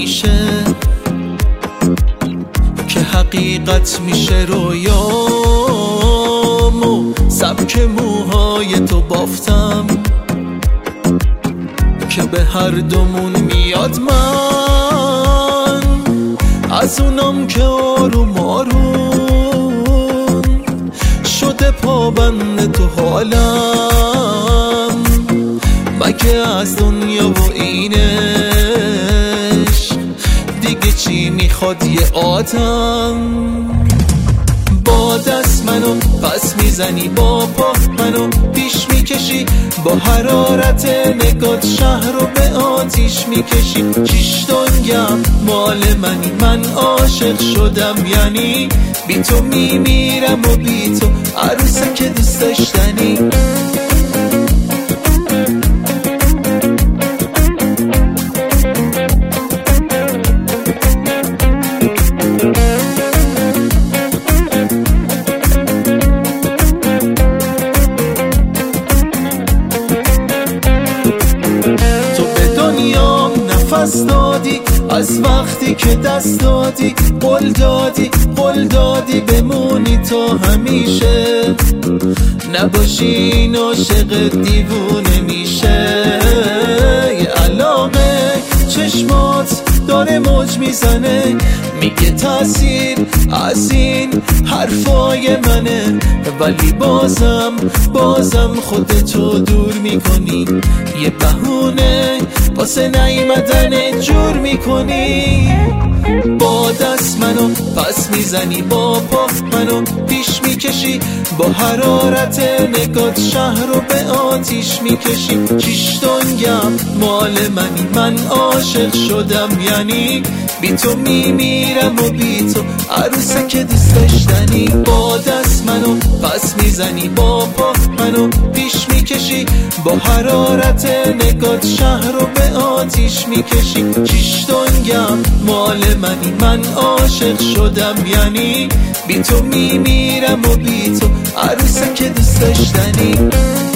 همیشه که حقیقت میشه رویامو سبک موهای تو بافتم که به هر دومون میاد من از اونم که آروم آروم شده پابند تو حالم مگه از دنیا و اینش دیگه چی میخواد یه آدم با دست منو پس میزنی با پا منو پیش میکشی با حرارت نگات شهر رو به آتیش میکشی چیش دنگم مال منی من عاشق شدم یعنی بی تو میمیرم و بی تو عروسه که دوست داشتنی نفس دادی از وقتی که دست دادی قول دادی بمونی تا همیشه نباشی عاشق دیوونه میشه یه علاقه چشمات داره موج میزنه میگه تاثیر از این حرفای منه ولی بازم خودتو دور میکنی یه بهونه واسه نیومدن جور میکنی با دست منو پس میزنی با پا منو پیش میکشی با حرارت نگات شهر رو به آتیش میکشی چیش دنگم مال منی من عاشق شدم یعنی بی تو میمیرم و بی تو عروسه که دوست داشتنی با دست منو پس میزنی با پا منو پیش میکشی با حرارت نگات شهر رو به آتیش میکشی چیش دنگم مال منی من عاشق شدم یعنی بی تو میمیرم و بی تو عروسه که دوست داشتنی